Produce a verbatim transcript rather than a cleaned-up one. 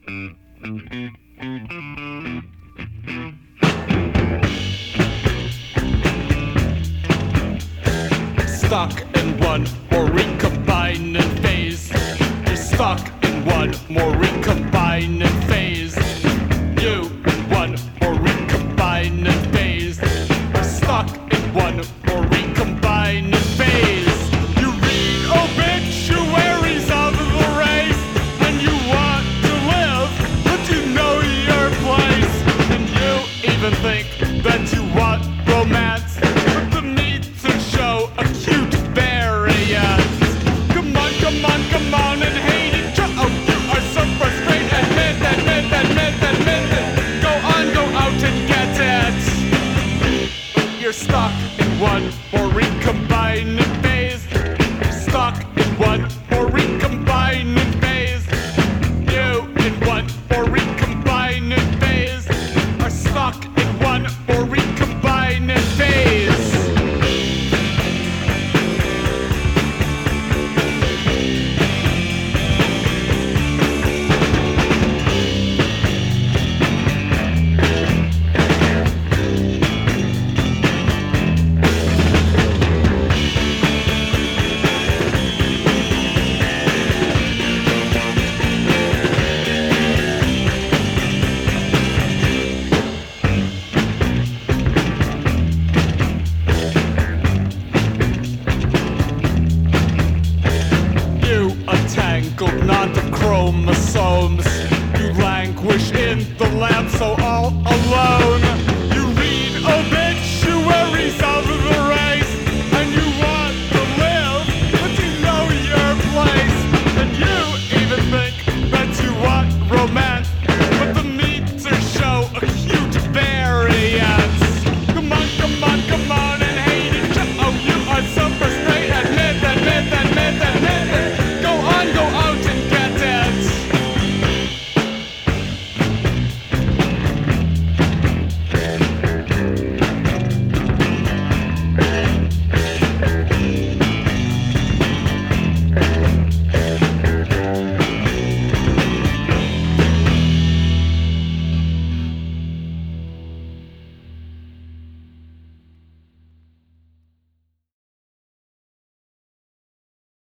Stuck in one more recombining phase. You're stuck in one more recombining phase. You in one more recombining phase. You're stuck in one more recombining phase. You read obituaries of the race, and you want to live, but you know your place. And you even think that you want romance, but the needs and show acute variance. Come on, come on, come on and hate each other. Oh, you are so frustrated. Admit, admit, admit, admit it. Go on, go out and get it. You're stuck.